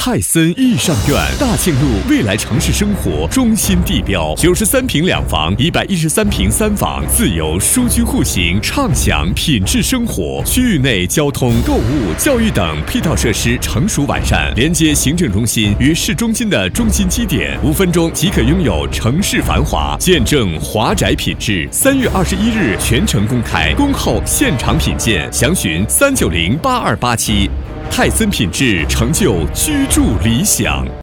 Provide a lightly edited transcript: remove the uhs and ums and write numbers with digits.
泰森易尚苑大庆路未来城市生活中心地标，93平2房，113平3房，自由舒居户型，畅享品质生活。区域内交通、购物、教育等配套设施成熟完善，连接行政中心与市中心的中心基点，5分钟即可拥有城市繁华，见证华宅品质。3月21日全程公开，恭候现场品鉴，详询3908287。泰森品质，成就居住理想。